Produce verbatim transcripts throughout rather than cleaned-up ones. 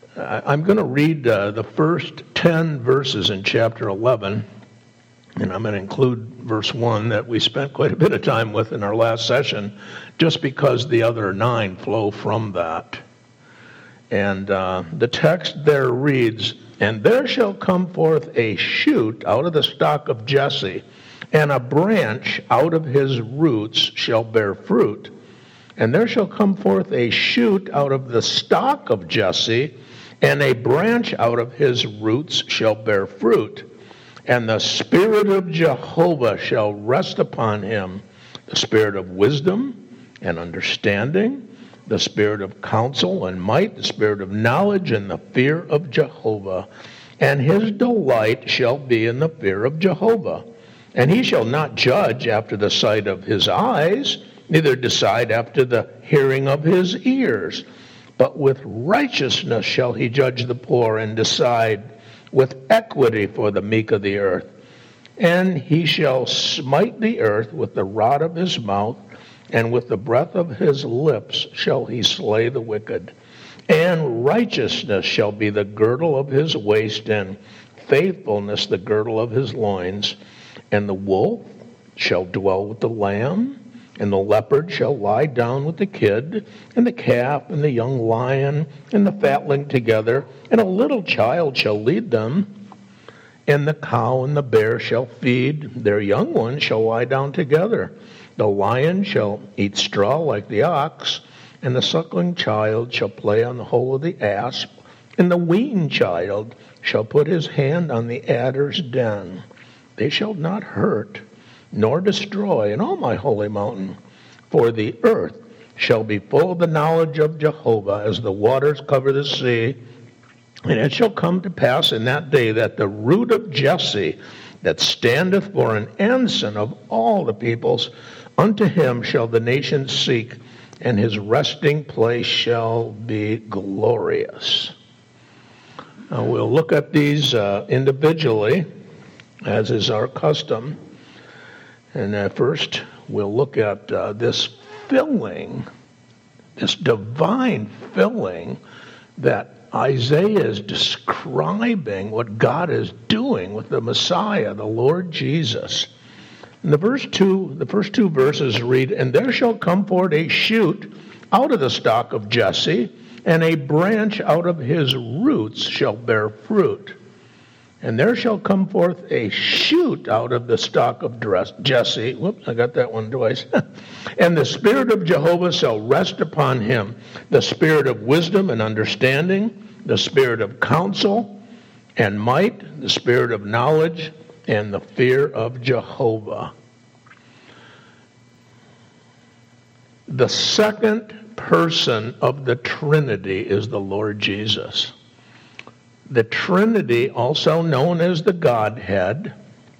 I'm going to read uh, the first ten verses in chapter eleven, and I'm going to include verse one that we spent quite a bit of time with in our last session, just because the other nine flow from that. And uh, the text there reads, "And there shall come forth a shoot out of the stock of Jesse, and a branch out of his roots shall bear fruit. And there shall come forth a shoot out of the stock of Jesse, and a branch out of his roots shall bear fruit. And the Spirit of Jehovah shall rest upon him, the Spirit of wisdom and understanding, the Spirit of counsel and might, the Spirit of knowledge and the fear of Jehovah. And his delight shall be in the fear of Jehovah. And he shall not judge after the sight of his eyes, neither decide after the hearing of his ears. But with righteousness shall he judge the poor, and decide with equity for the meek of the earth. And he shall smite the earth with the rod of his mouth, and with the breath of his lips shall he slay the wicked. And righteousness shall be the girdle of his waist, and faithfulness the girdle of his loins. And the wolf shall dwell with the lamb, and the leopard shall lie down with the kid, and the calf and the young lion and the fatling together, and a little child shall lead them. And the cow and the bear shall feed, their young ones shall lie down together. The lion shall eat straw like the ox, and the suckling child shall play on the hole of the asp, and the weaned child shall put his hand on the adder's den. They shall not hurt nor destroy in all my holy mountain, for the earth shall be full of the knowledge of Jehovah as the waters cover the sea. And it shall come to pass in that day that the root of Jesse, that standeth for an ensign of all the peoples, unto him shall the nations seek, and his resting place shall be glorious." Now we'll look at these uh, individually, as is our custom. And uh, first, we'll look at uh, this filling, this divine filling that Isaiah is describing what God is doing with the Messiah, the Lord Jesus. And the verse two, the first two verses read, "And there shall come forth a shoot out of the stock of Jesse, and a branch out of his roots shall bear fruit. And there shall come forth a shoot out of the stock of Jesse." Whoops, I got that one twice. "And the Spirit of Jehovah shall rest upon him, the Spirit of wisdom and understanding, the Spirit of counsel and might, the Spirit of knowledge and the fear of Jehovah." The second person of the Trinity is the Lord Jesus. The Trinity, also known as the Godhead,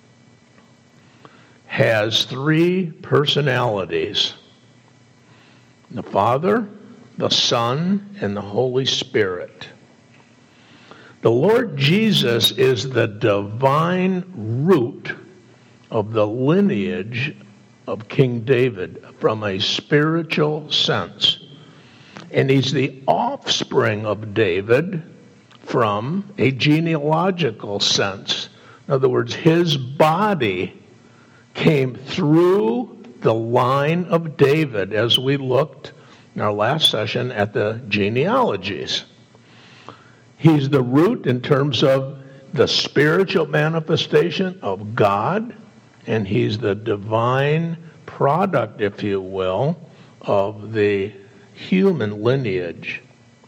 has three personalities: the Father, the Son, and the Holy Spirit. The Lord Jesus is the divine root of the lineage of King David from a spiritual sense. And he's the offspring of David from a genealogical sense. In other words, his body came through the line of David, as we looked in our last session at the genealogies. He's the root in terms of the spiritual manifestation of God, and he's the divine product, if you will, of the human lineage.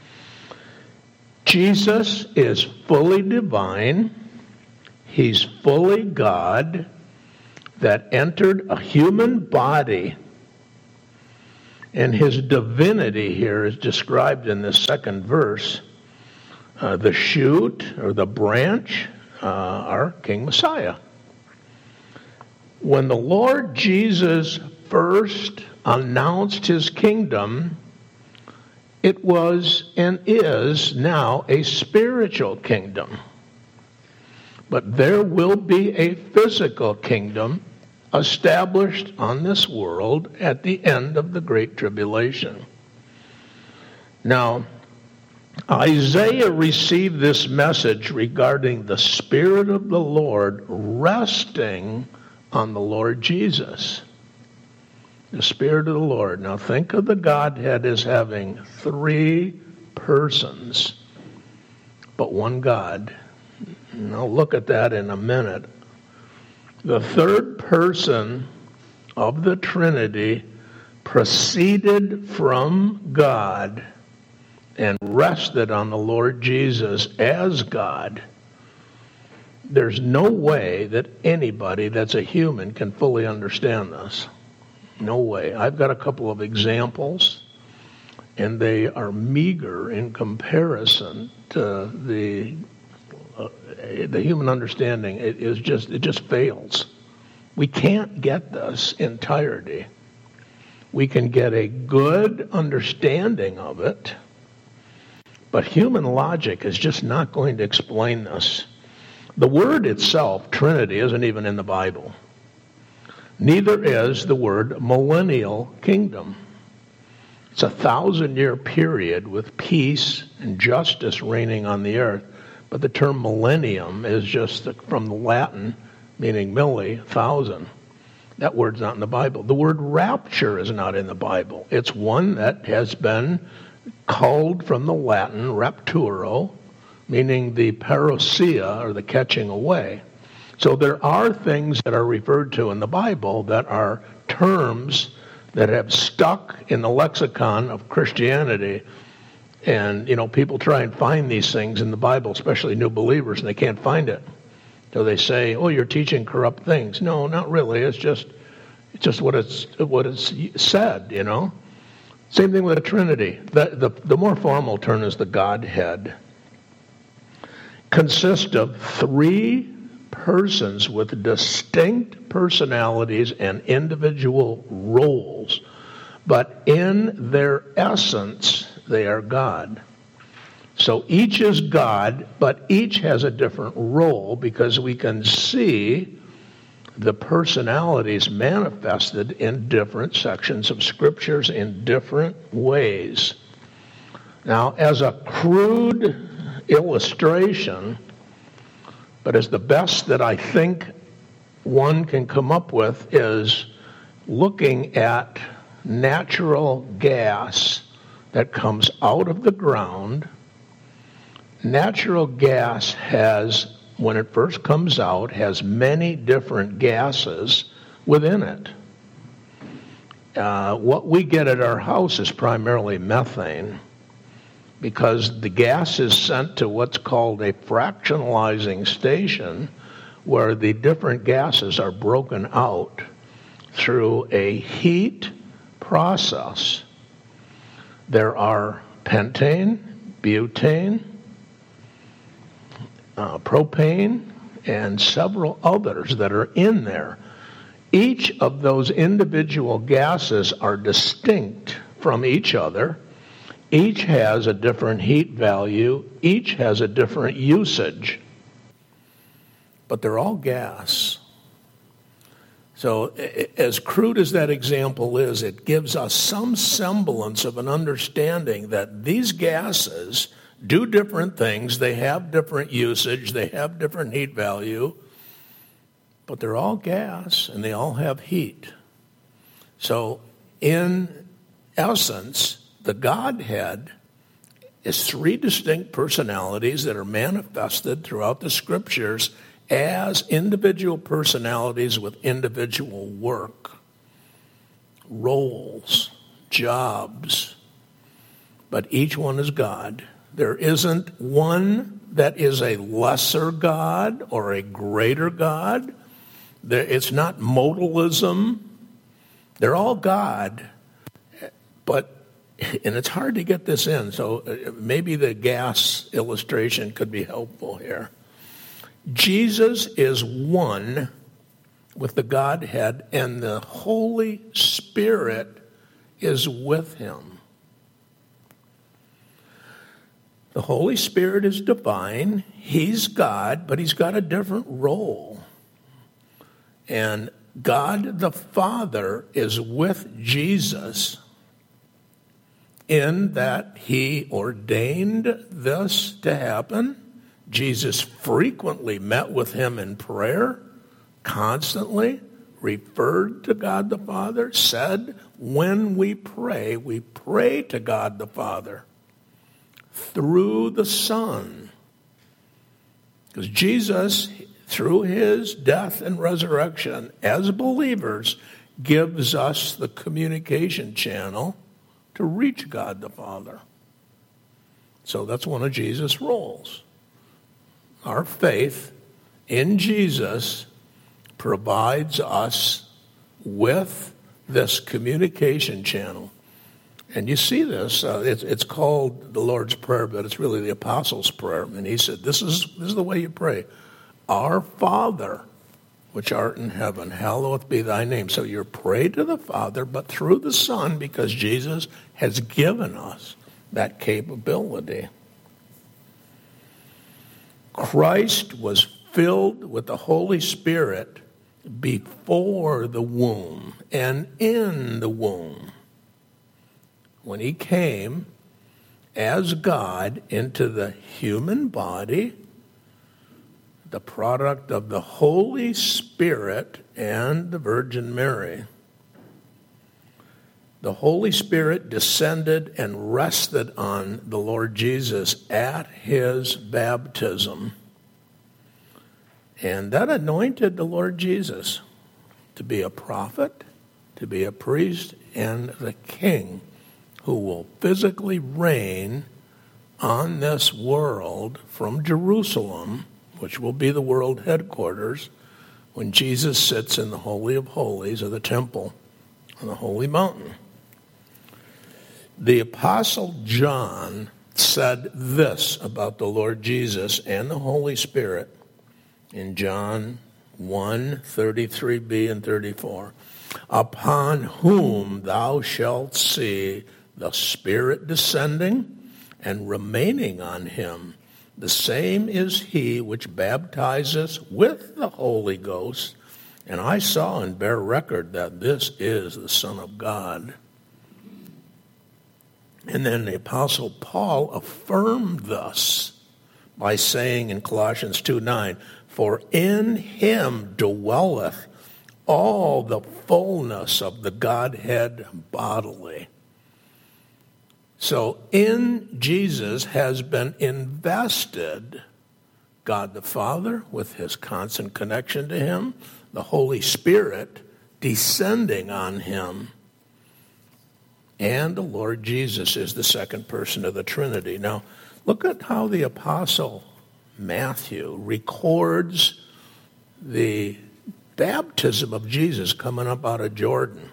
Jesus is fully divine. He's fully God that entered a human body. And his divinity here is described in this second verse. Uh, the shoot or the branch uh, are King Messiah. When the Lord Jesus first announced his kingdom, it was and is now a spiritual kingdom. But there will be a physical kingdom established on this world at the end of the Great Tribulation. Now, Isaiah received this message regarding the Spirit of the Lord resting on the Lord Jesus. The Spirit of the Lord. Now think of the Godhead as having three persons, but one God. And I'll look at that in a minute. The third person of the Trinity proceeded from God and rested on the Lord Jesus as God. There's no way that anybody that's a human can fully understand this. No way. I've got a couple of examples, and they are meager in comparison to the uh, the human understanding. It is just it just fails. We can't get this entirety. We can get a good understanding of it, but human logic is just not going to explain this. The word itself, Trinity, isn't even in the Bible. Neither is the word millennial kingdom. It's a thousand-year period with peace and justice reigning on the earth. But the term millennium is just from the Latin, meaning milli, thousand. That word's not in the Bible. The word rapture is not in the Bible. It's one that has been culled from the Latin rapturo, meaning the parousia, or the catching away. So there are things that are referred to in the Bible that are terms that have stuck in the lexicon of Christianity. And, you know, people try and find these things in the Bible, especially new believers, and they can't find it. So they say, oh, you're teaching corrupt things. No, not really. It's just it's just what it's what it's said, you know. Same thing with the Trinity. The, the, the more formal term is the Godhead. Consists of three persons with distinct personalities and individual roles, but in their essence, they are God. So each is God, but each has a different role because we can see the personalities manifested in different sections of scriptures in different ways. Now, as a crude illustration, but as the best that I think one can come up with, is looking at natural gas that comes out of the ground. Natural gas has, when it first comes out, has many different gases within it. Uh, what we get at our house is primarily methane, because the gas is sent to what's called a fractionalizing station, where the different gases are broken out through a heat process. There are pentane, butane, uh, propane, and several others that are in there. Each of those individual gases are distinct from each other. Each has a different heat value. Each has a different usage. But they're all gas. So as crude as that example is, it gives us some semblance of an understanding that these gases do different things. They have different usage. They have different heat value. But they're all gas, and they all have heat. So in essence, the Godhead is three distinct personalities that are manifested throughout the Scriptures as individual personalities with individual work, roles, jobs. But each one is God. There isn't one that is a lesser God or a greater God. It's not modalism. They're all God, but and it's hard to get this in, so maybe the gas illustration could be helpful here. Jesus is one with the Godhead, and the Holy Spirit is with him. The Holy Spirit is divine. He's God, but he's got a different role. And God the Father is with Jesus in that he ordained this to happen. Jesus frequently met with him in prayer, constantly referred to God the Father, said, when we pray, we pray to God the Father through the Son. Because Jesus, through his death and resurrection, as believers, gives us the communication channel to reach God the Father. So that's one of Jesus' roles. Our faith in Jesus provides us with this communication channel. And you see this, uh, it's, it's called the Lord's Prayer, but it's really the Apostles' Prayer. And he said, this is, this is the way you pray. Our Father, which art in heaven, hallowed be thy name. So you're praying to the Father, but through the Son, because Jesus has given us that capability. Christ was filled with the Holy Spirit before the womb and in the womb. When he came as God into the human body, the product of the Holy Spirit and the Virgin Mary. The Holy Spirit descended and rested on the Lord Jesus at his baptism. And that anointed the Lord Jesus to be a prophet, to be a priest, and the king who will physically reign on this world from Jerusalem, which will be the world headquarters, when Jesus sits in the Holy of Holies of the temple on the holy mountain. The Apostle John said this about the Lord Jesus and the Holy Spirit in John one, thirty-three b and thirty-four. Upon whom thou shalt see the Spirit descending and remaining on him. The same is he which baptizes with the Holy Ghost. And I saw and bear record that this is the Son of God. And then the Apostle Paul affirmed this by saying in Colossians two nine, for in him dwelleth all the fullness of the Godhead bodily. So in Jesus has been invested God the Father with his constant connection to him, the Holy Spirit descending on him, and the Lord Jesus is the second person of the Trinity. Now, look at how the Apostle Matthew records the baptism of Jesus coming up out of Jordan.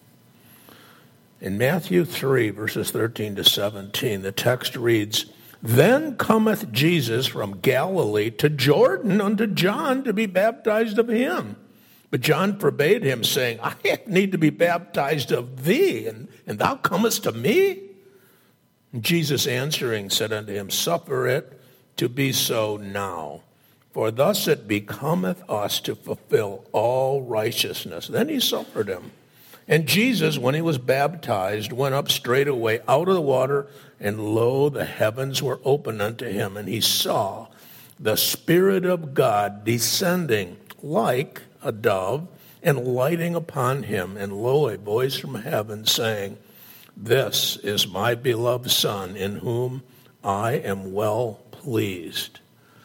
In Matthew three, verses thirteen to seventeen, the text reads, Then cometh Jesus from Galilee to Jordan unto John to be baptized of him. But John forbade him, saying, I need to be baptized of thee, and, and thou comest to me? And Jesus answering said unto him, Suffer it to be so now, for thus it becometh us to fulfill all righteousness. Then he suffered him. And Jesus, when he was baptized, went up straightway out of the water, and lo, the heavens were opened unto him, and he saw the Spirit of God descending like a dove and lighting upon him. And lo, a voice from heaven saying, This is my beloved Son, in whom I am well pleased.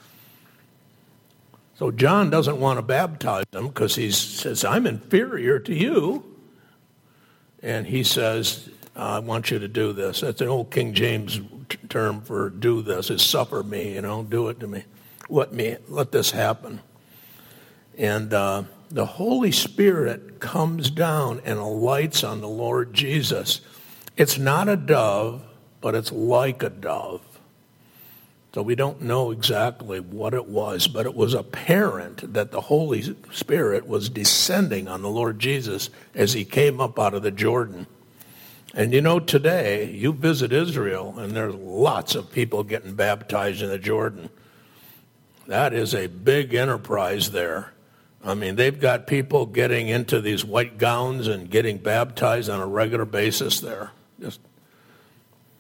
So John doesn't want to baptize him because he says, I'm inferior to you. And he says, I want you to do this. That's an old King James term for do this, is suffer me, you know, do it to me. Let me, let this happen. And uh, the Holy Spirit comes down and alights on the Lord Jesus. It's not a dove, but it's like a dove. So we don't know exactly what it was, but it was apparent that the Holy Spirit was descending on the Lord Jesus as he came up out of the Jordan. And you know, today, you visit Israel, and there's lots of people getting baptized in the Jordan. That is a big enterprise there. I mean, they've got people getting into these white gowns and getting baptized on a regular basis there. Just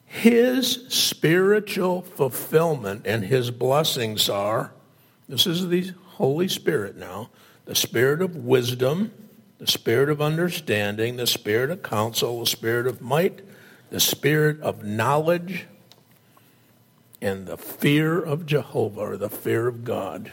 His spiritual fulfillment and his blessings are, this is the Holy Spirit now, the spirit of wisdom, the spirit of understanding, the spirit of counsel, the spirit of might, the spirit of knowledge, and the fear of Jehovah, or the fear of God.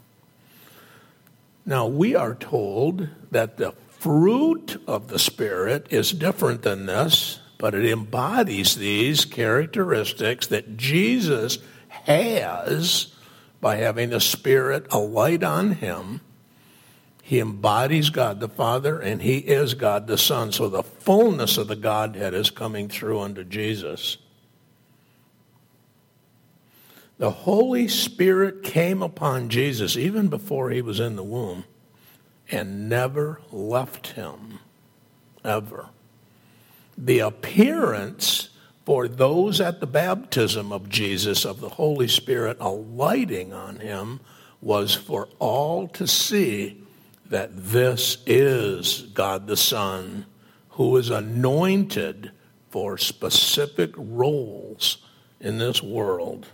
Now, we are told that the fruit of the Spirit is different than this, but it embodies these characteristics that Jesus has by having the Spirit alight on him. He embodies God the Father, and he is God the Son. So the fullness of the Godhead is coming through unto Jesus. The Holy Spirit came upon Jesus even before he was in the womb and never left him, ever. The appearance for those at the baptism of Jesus of the Holy Spirit alighting on him was for all to see that this is God the Son, who is anointed for specific roles in this world.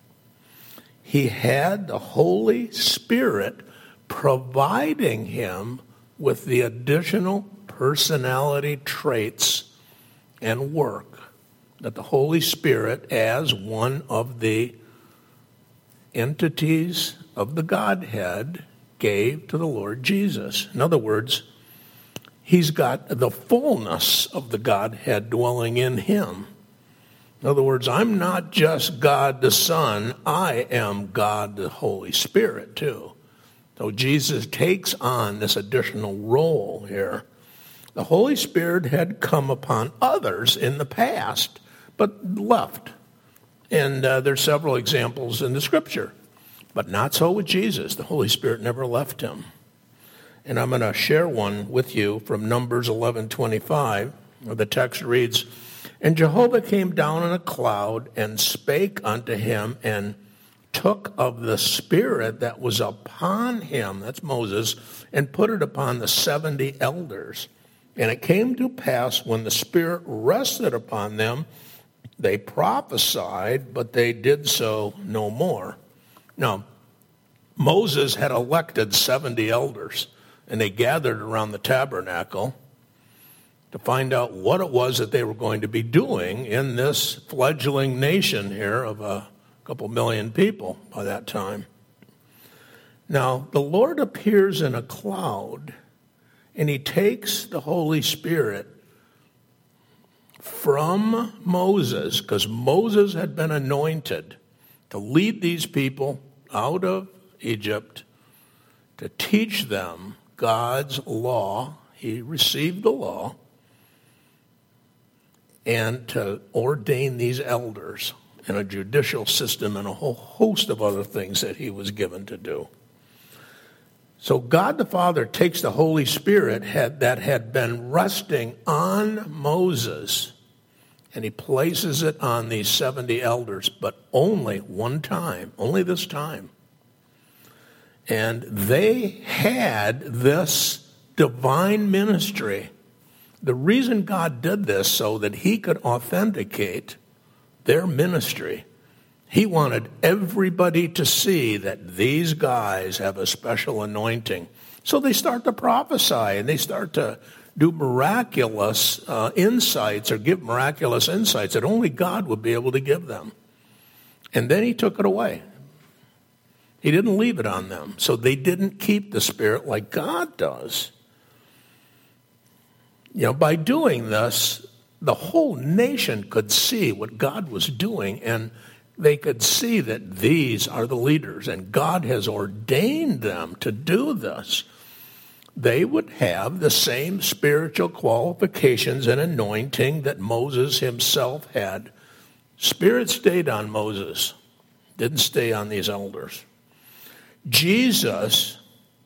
He had the Holy Spirit providing him with the additional personality traits and work that the Holy Spirit, as one of the entities of the Godhead, gave to the Lord Jesus. In other words, he's got the fullness of the Godhead dwelling in him. In other words, I'm not just God the Son, I am God the Holy Spirit too. So Jesus takes on this additional role here. The Holy Spirit had come upon others in the past, but left. And uh, there's several examples in the Scripture. But not so with Jesus. The Holy Spirit never left him. And I'm going to share one with you from Numbers eleven twenty-five, where the text reads, "And Jehovah came down in a cloud and spake unto him and took of the Spirit that was upon him," that's Moses, "and put it upon the seventy elders. And it came to pass when the Spirit rested upon them, they prophesied, but they did so no more." Now, Moses had elected seventy elders, and they gathered around the tabernacle to find out what it was that they were going to be doing in this fledgling nation here of a couple million people by that time. Now, the Lord appears in a cloud, and he takes the Holy Spirit from Moses, because Moses had been anointed to lead these people out of Egypt, to teach them God's law. He received the law, and to ordain these elders in a judicial system and a whole host of other things that he was given to do. So God the Father takes the Holy Spirit had, that had been resting on Moses, and he places it on these seventy elders, but only one time, only this time. And they had this divine ministry. The reason God did this so that he could authenticate their ministry. He wanted everybody to see that these guys have a special anointing. So they start to prophesy, and they start to do miraculous uh, insights, or give miraculous insights that only God would be able to give them. And then he took it away. He didn't leave it on them. So they didn't keep the Spirit like God does. You know, by doing this, the whole nation could see what God was doing, and they could see that these are the leaders, and God has ordained them to do this. They would have the same spiritual qualifications and anointing that Moses himself had. Spirit stayed on Moses, didn't stay on these elders. Jesus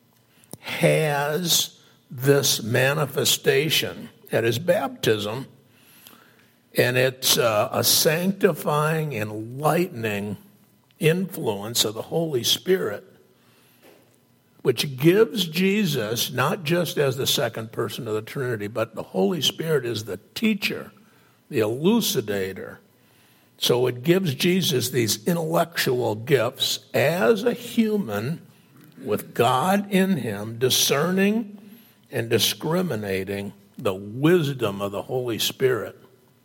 has this manifestation at his baptism, and it's uh, a sanctifying, enlightening influence of the Holy Spirit, which gives Jesus, not just as the second person of the Trinity, but the Holy Spirit is the teacher, the elucidator, So it gives Jesus these intellectual gifts as a human with God in him, discerning and discriminating the wisdom of the Holy Spirit.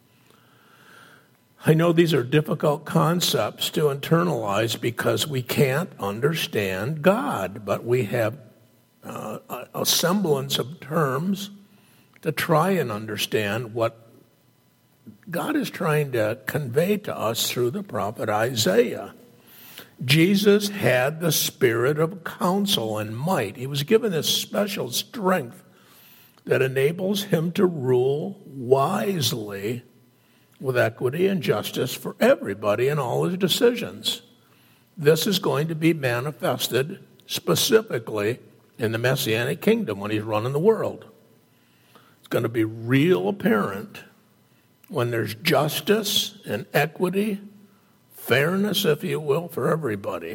I know these are difficult concepts to internalize because we can't understand God, but we have uh, a semblance of terms to try and understand what God is trying to convey to us through the prophet Isaiah. Jesus had the spirit of counsel and might. He was given this special strength that enables him to rule wisely with equity and justice for everybody in all his decisions. This is going to be manifested specifically in the Messianic kingdom when he's running the world. It's going to be real apparent when there's justice and equity, fairness, if you will, for everybody.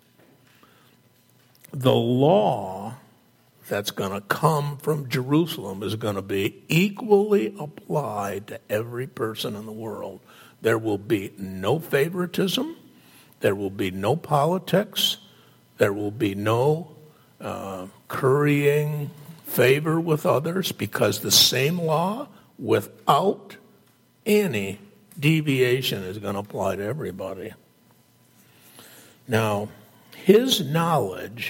The law that's going to come from Jerusalem is going to be equally applied to every person in the world. There will be no favoritism. There will be no politics. There will be no uh, currying favor with others, because the same law, without any deviation, is going to apply to everybody. Now, his knowledge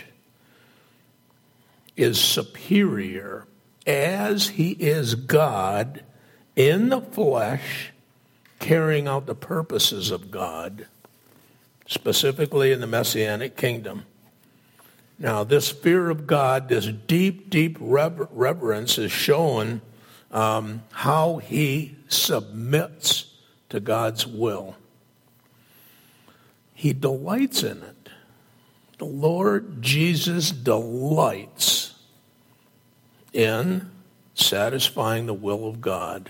is superior as he is God in the flesh, carrying out the purposes of God, specifically in the Messianic kingdom. Now, this fear of God, this deep, deep rever- reverence is shown um, how he submits to God's will. He delights in it. The Lord Jesus delights in satisfying the will of God.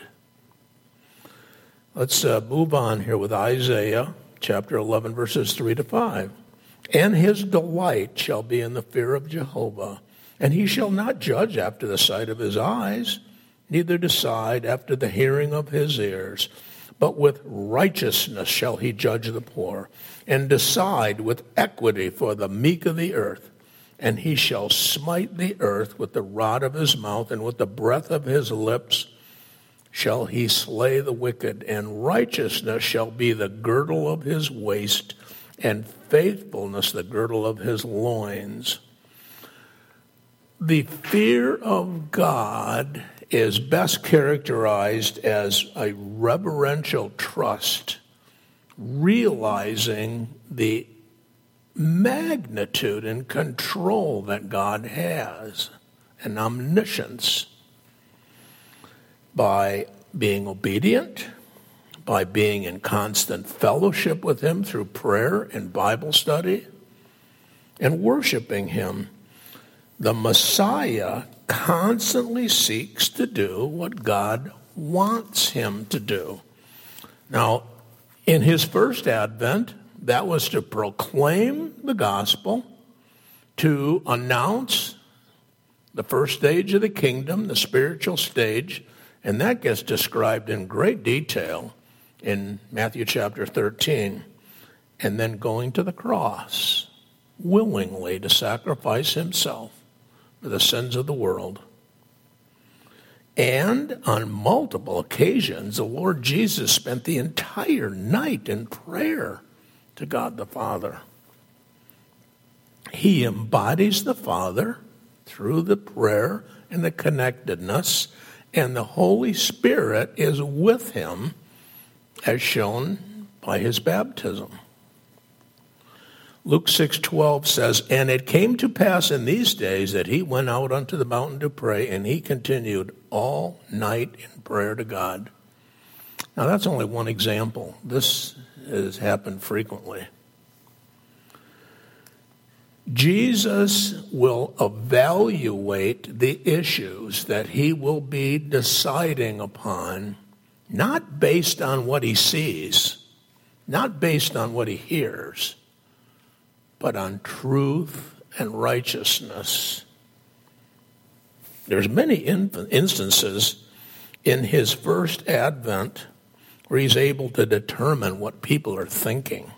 Let's uh, move on here with Isaiah chapter eleven, verses three to five. And his delight shall be in the fear of Jehovah, and he shall not judge after the sight of his eyes, neither decide after the hearing of his ears. But with righteousness shall he judge the poor, and decide with equity for the meek of the earth. And he shall smite the earth with the rod of his mouth, and with the breath of his lips shall he slay the wicked. And righteousness shall be the girdle of his waist, and faithfulness the girdle of his loins. The fear of God is best characterized as a reverential trust, realizing the magnitude and control that God has, and omniscience, by being obedient, by being in constant fellowship with him through prayer and Bible study, and worshiping him. The Messiah constantly seeks to do what God wants him to do. Now, in his first advent, that was to proclaim the gospel, to announce the first stage of the kingdom, the spiritual stage, and that gets described in great detail in Matthew chapter thirteen, and then going to the cross willingly to sacrifice himself for the sins of the world. And on multiple occasions, the Lord Jesus spent the entire night in prayer to God the Father. He embodies the Father through the prayer and the connectedness, and the Holy Spirit is with him, as shown by his baptism. Luke six twelve says, and it came to pass in these days that he went out unto the mountain to pray, and he continued all night in prayer to God. Now, that's only one example. This has happened frequently. Jesus will evaluate the issues that he will be deciding upon, not based on what he sees, not based on what he hears, but on truth and righteousness. There's many instances in his first advent where he's able to determine what people are thinking.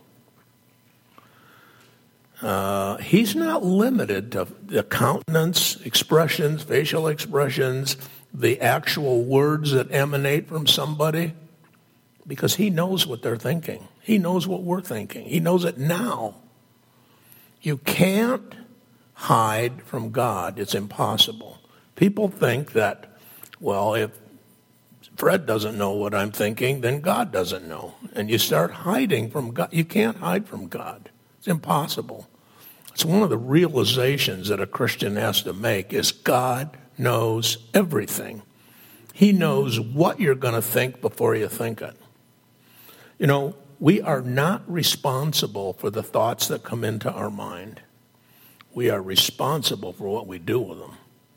Uh, he's not limited to the countenance, expressions, facial expressions, the actual words that emanate from somebody, because he knows what they're thinking. He knows what we're thinking. He knows it now. You can't hide from God. It's impossible. People think that, well, if Fred doesn't know what I'm thinking, then God doesn't know. And you start hiding from God. You can't hide from God. It's impossible. It's one of the realizations that a Christian has to make is God knows everything. He knows what you're going to think before you think it. You know, we are not responsible for the thoughts that come into our mind. We are responsible for what we do with them.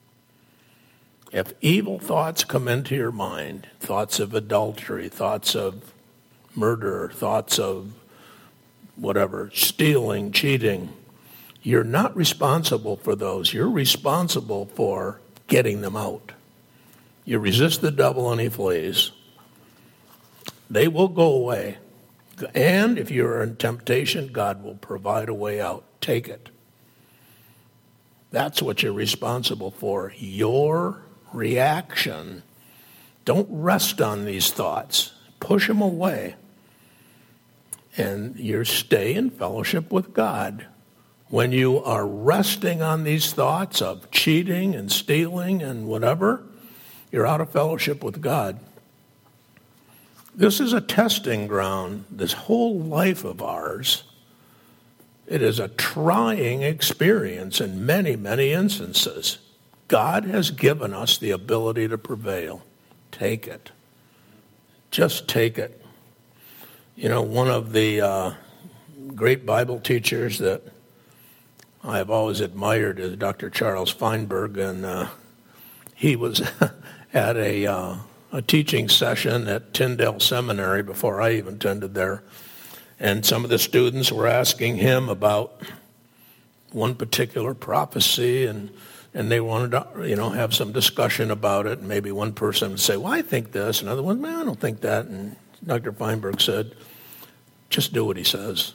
If evil thoughts come into your mind, thoughts of adultery, thoughts of murder, thoughts of whatever, stealing, cheating, you're not responsible for those. You're responsible for getting them out. You resist the devil and he flees. They will go away. And if you're in temptation, God will provide a way out. Take it. That's what you're responsible for. Your reaction. Don't rest on these thoughts. Push them away. And you stay in fellowship with God. When you are resting on these thoughts of cheating and stealing and whatever, you're out of fellowship with God. This is a testing ground, this whole life of ours. It is a trying experience in many, many instances. God has given us the ability to prevail. Take it. Just take it. You know, one of the uh, great Bible teachers that I have always admired is Doctor Charles Feinberg, and uh, he was at a, uh, a teaching session at Tyndale Seminary before I even attended there, and some of the students were asking him about one particular prophecy, and and they wanted to, you know, have some discussion about it. And maybe one person would say, well, I think this. Another one, man, I don't think that. And Doctor Feinberg said, just do what he says.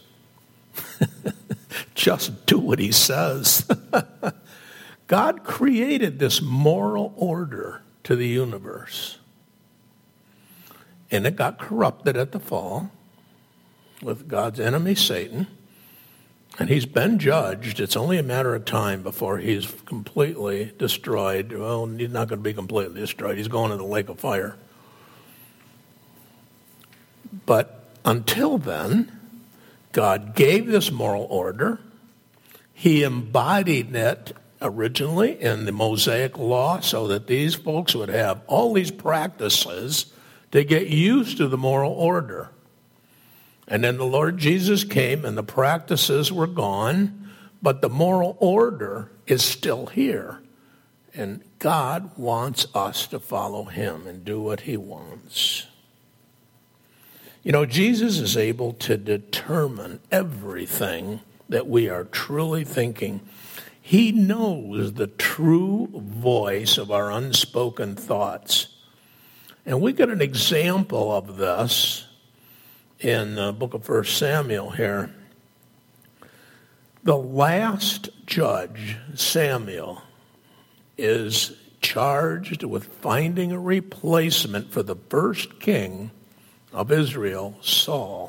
Just do what he says. God created this moral order to the universe. And it got corrupted at the fall with God's enemy, Satan. And he's been judged. It's only a matter of time before he's completely destroyed. Well, he's not going to be completely destroyed. He's going to the lake of fire. But until then, God gave this moral order. He embodied it originally in the Mosaic law so that these folks would have all these practices to get used to the moral order. And then the Lord Jesus came and the practices were gone, but the moral order is still here. And God wants us to follow him and do what he wants. You know, Jesus is able to determine everything that we are truly thinking. He knows the true voice of our unspoken thoughts. And we get an example of this in the book of First Samuel here. The last judge, Samuel, is charged with finding a replacement for the first king of Israel, Saul.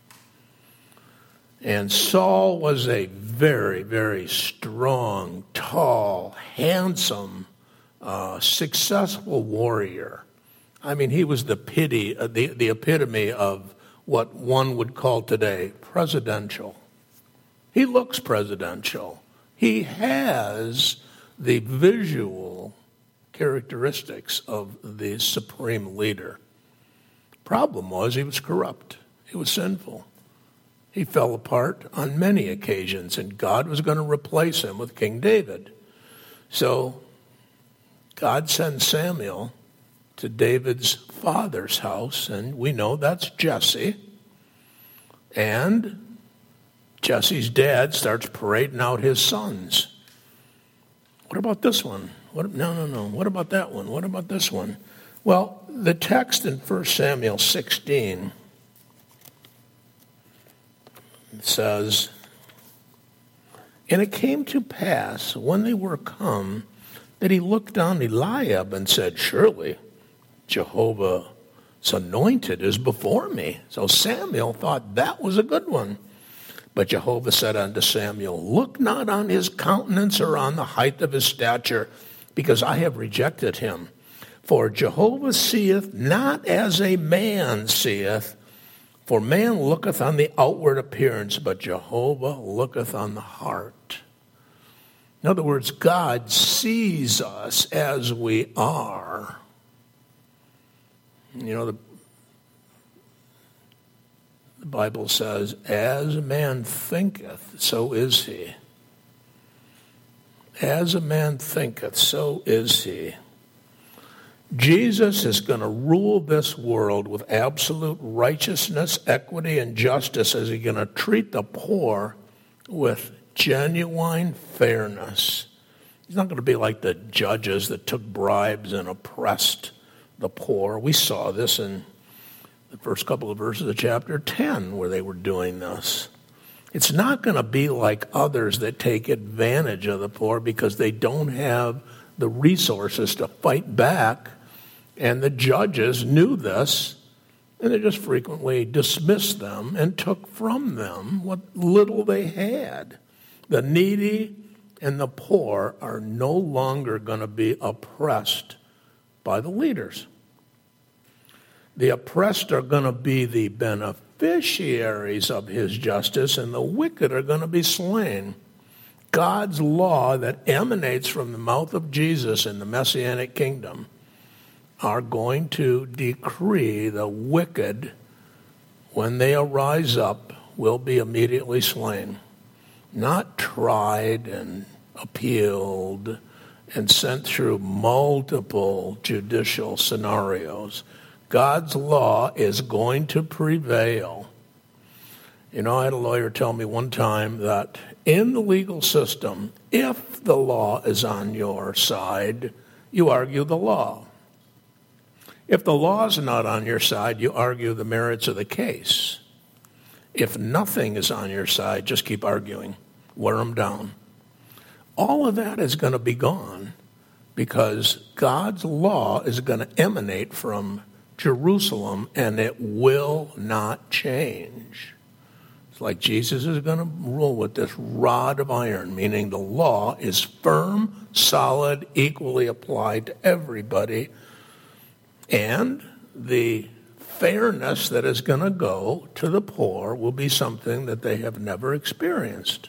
And Saul was a very, very strong, tall, handsome, uh, successful warrior. I mean, he was the pity, uh, the, the epitome of what one would call today presidential. He looks presidential. He has the visual characteristics of the supreme leader. Problem was he was corrupt. He was sinful. He fell apart on many occasions, and God was going to replace him with King David. So God sent Samuel to David's father's house, and we know that's Jesse. And Jesse's dad starts parading out his sons. What about this one? What, no, no, no. What about that one? What about this one? Well, the text in First Samuel sixteen says, "And it came to pass, when they were come, that he looked on Eliab and said, Surely Jehovah's anointed is before me." So Samuel thought that was a good one. But Jehovah said unto Samuel, "Look not on his countenance or on the height of his stature, because I have rejected him. For Jehovah seeth not as a man seeth, for man looketh on the outward appearance, but Jehovah looketh on the heart." In other words, God sees us as we are. You know, the, the Bible says, "As a man thinketh, so is he." As a man thinketh, so is he. Jesus is going to rule this world with absolute righteousness, equity, and justice. Is he going to treat the poor with genuine fairness? He's not going to be like the judges that took bribes and oppressed the poor. We saw this in the first couple of verses of chapter ten, where they were doing this. It's not going to be like others that take advantage of the poor because they don't have the resources to fight back. And the judges knew this, and they just frequently dismissed them and took from them what little they had. The needy and the poor are no longer going to be oppressed by the leaders. The oppressed are going to be the beneficiaries of his justice, and the wicked are going to be slain. God's law that emanates from the mouth of Jesus in the Messianic kingdom are going to decree the wicked, when they arise up, will be immediately slain. Not tried and appealed and sent through multiple judicial scenarios. God's law is going to prevail. You know, I had a lawyer tell me one time that in the legal system, if the law is on your side, you argue the law. If the law is not on your side, you argue the merits of the case. If nothing is on your side, just keep arguing. Wear them down. All of that is going to be gone because God's law is going to emanate from Jerusalem, and it will not change. It's like Jesus is going to rule with this rod of iron, meaning the law is firm, solid, equally applied to everybody. And the fairness that is going to go to the poor will be something that they have never experienced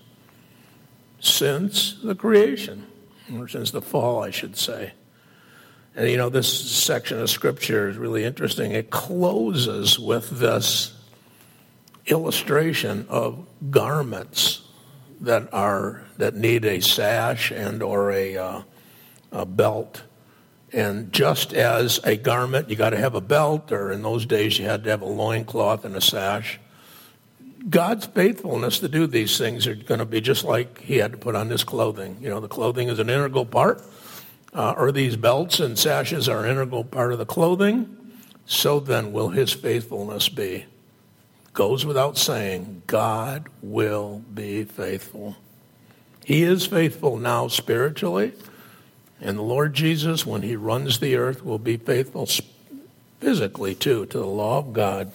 since the creation, or since the fall, I should say. And, you know, this section of Scripture is really interesting. It closes with this illustration of garments that are that need a sash and or a, uh, a belt. And just as a garment, you got to have a belt, or in those days you had to have a loincloth and a sash. God's faithfulness to do these things are going to be just like he had to put on his clothing. You know, the clothing is an integral part, uh, or these belts and sashes are an integral part of the clothing. So then will his faithfulness be. Goes without saying, God will be faithful. He is faithful now spiritually. And the Lord Jesus, when he runs the earth, will be faithful physically, too, to the law of God.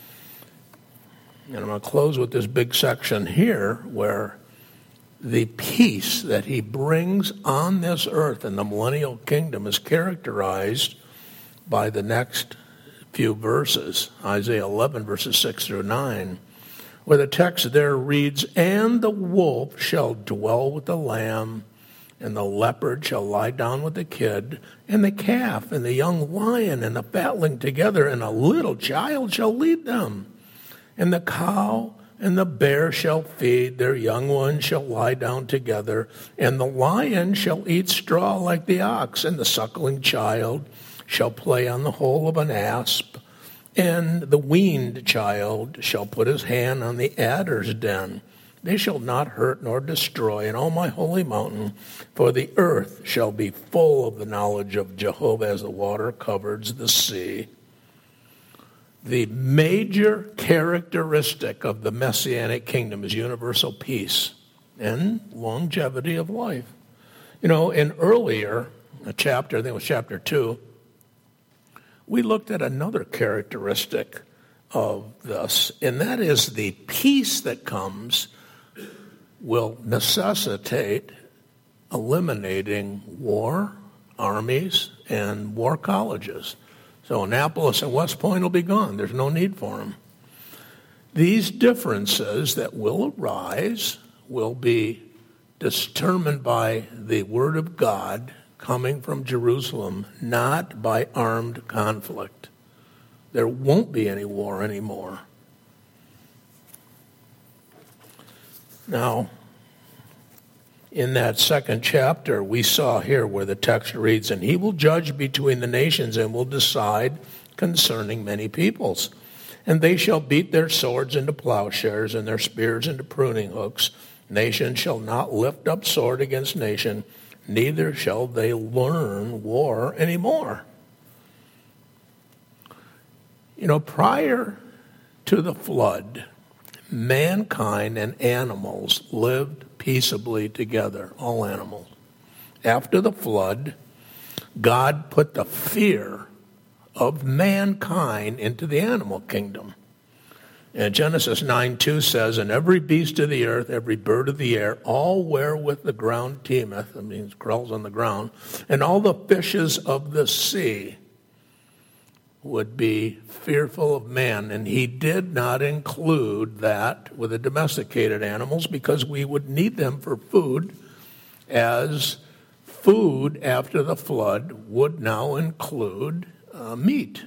And I'm going to close with this big section here where the peace that he brings on this earth in the millennial kingdom is characterized by the next few verses, Isaiah eleven, verses six through nine, where the text there reads, "And the wolf shall dwell with the lamb, and the leopard shall lie down with the kid, and the calf and the young lion and the fatling together, and a little child shall lead them. And the cow and the bear shall feed, their young ones shall lie down together, and the lion shall eat straw like the ox, and the suckling child shall play on the hole of an asp, and the weaned child shall put his hand on the adder's den. They shall not hurt nor destroy in all my holy mountain, for the earth shall be full of the knowledge of Jehovah as the water covers the sea. The major characteristic of the Messianic kingdom is universal peace and longevity of life. You know, in earlier a chapter, I think it was chapter two, we looked at another characteristic of this, and that is the peace that comes will necessitate eliminating war, armies, and war colleges. So Annapolis and West Point will be gone. There's no need for them. These differences that will arise will be determined by the Word of God coming from Jerusalem, not by armed conflict. There won't be any war anymore. Now, in that second chapter, we saw here where the text reads, and he will judge between the nations and will decide concerning many peoples. And they shall beat their swords into plowshares and their spears into pruning hooks. Nation shall not lift up sword against nation, neither shall they learn war anymore. You know, prior to the flood, mankind and animals lived peaceably together, all animals. After the flood, God put the fear of mankind into the animal kingdom. And Genesis nine two says, and every beast of the earth, every bird of the air, all wherewith the ground teemeth, that means crawls on the ground, and all the fishes of the sea would be fearful of man. And he did not include that with the domesticated animals because we would need them for food, as food after the flood would now include uh, meat.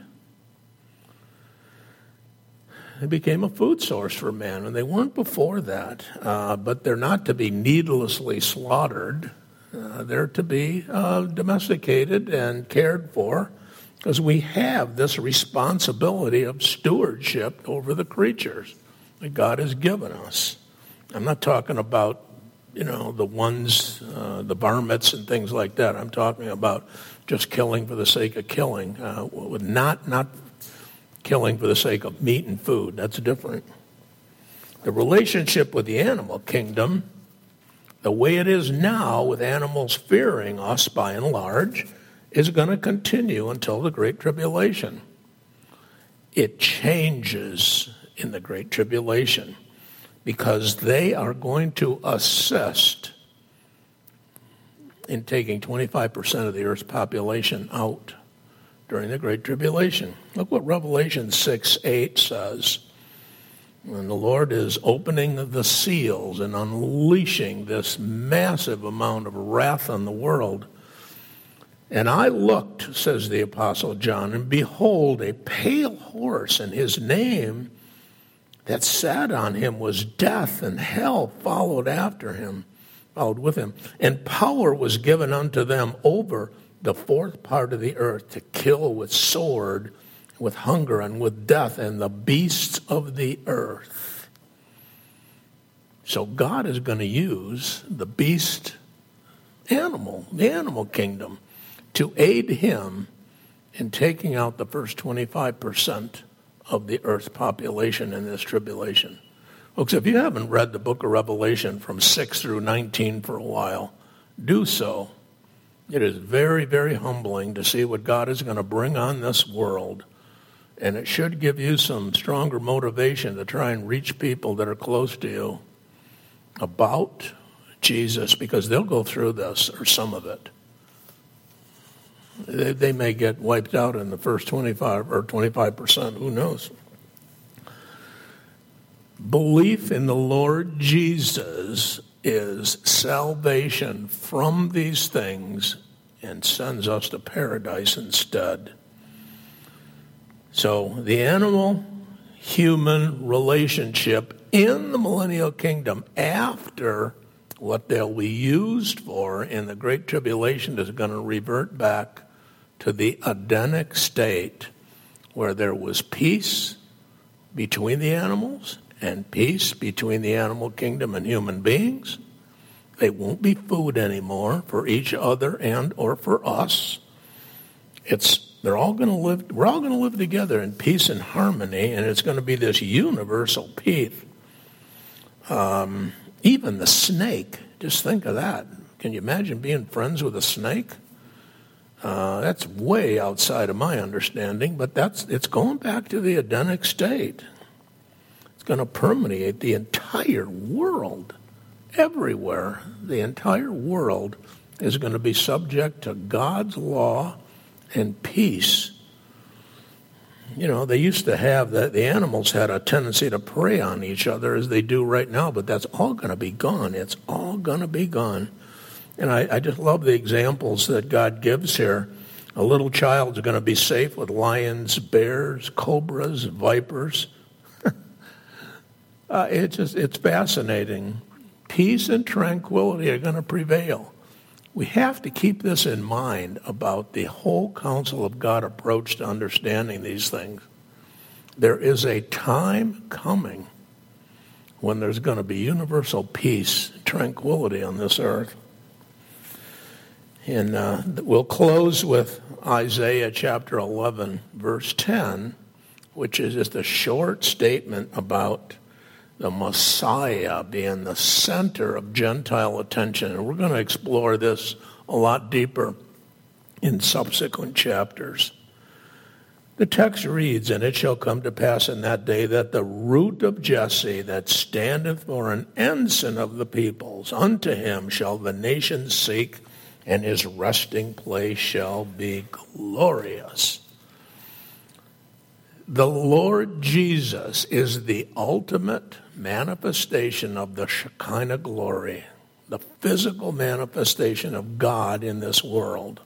It became a food source for man, and they weren't before that. Uh, but they're not to be needlessly slaughtered. Uh, they're to be uh, domesticated and cared for, because we have this responsibility of stewardship over the creatures that God has given us. I'm not talking about, you know, the ones, uh, the varmints and things like that. I'm talking about just killing for the sake of killing, uh, not not killing for the sake of meat and food. That's different. The relationship with the animal kingdom, the way it is now with animals fearing us by and large, is going to continue until the Great Tribulation. It changes in the Great Tribulation because they are going to assist in taking twenty-five percent of the earth's population out during the Great Tribulation. Look what Revelation six eight says. When the Lord is opening the seals and unleashing this massive amount of wrath on the world. And I looked, says the Apostle John, and behold, a pale horse, and his name that sat on him was Death, and hell followed after him, followed with him. And power was given unto them over the fourth part of the earth to kill with sword, with hunger, and with death, and the beasts of the earth. So God is going to use the beast animal, the animal kingdom, to aid him in taking out the first twenty-five percent of the earth's population in this tribulation. Folks, if you haven't read the book of Revelation from six through nineteen for a while, do so. It is very, very humbling to see what God is going to bring on this world. And it should give you some stronger motivation to try and reach people that are close to you about Jesus, because they'll go through this, or some of it. They, they may get wiped out in the first twenty-five or twenty-five percent, who knows. Belief in the Lord Jesus is salvation from these things and sends us to paradise instead. So the animal-human relationship in the millennial kingdom after what they'll be used for in the Great Tribulation is going to revert back to the Edenic state where there was peace between the animals and peace between the animal kingdom and human beings. They won't be food anymore for each other and or for us. It's they're all going to live. We're all going to live together in peace and harmony, and it's going to be this universal peace. Um, even the snake. Just think of that. Can you imagine being friends with a snake? Uh, that's way outside of my understanding, but that's it's going back to the Edenic state. It's going to permeate the entire world. Everywhere, the entire world is going to be subject to God's law and peace. You know, they used to have that, the animals had a tendency to prey on each other as they do right now, but that's all going to be gone. It's all going to be gone. And I, I just love the examples that God gives here. A little child's going to be safe with lions, bears, cobras, vipers. uh, it's just, it's fascinating. Peace and tranquility are going to prevail. We have to keep this in mind about the whole counsel of God approach to understanding these things. There is a time coming when there's going to be universal peace, tranquility on this earth. And uh, we'll close with Isaiah chapter eleven, verse ten, which is just a short statement about the Messiah being the center of Gentile attention. And we're going to explore this a lot deeper in subsequent chapters. The text reads, "And it shall come to pass in that day that the root of Jesse that standeth for an ensign of the peoples, unto him shall the nations seek, and his resting place shall be glorious." The Lord Jesus is the ultimate manifestation of the Shekinah glory, the physical manifestation of God in this world.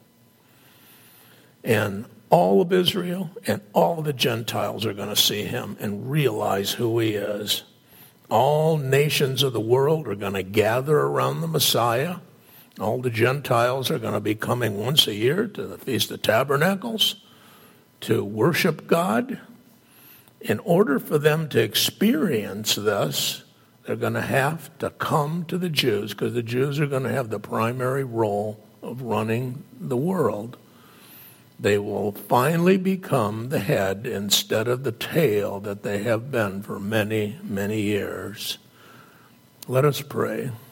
And all of Israel and all the Gentiles are going to see him and realize who he is. All nations of the world are going to gather around the Messiah. All the Gentiles are going to be coming once a year to the Feast of Tabernacles to worship God. In order for them to experience this, they're going to have to come to the Jews, because the Jews are going to have the primary role of running the world. They will finally become the head instead of the tail that they have been for many, many years. Let us pray.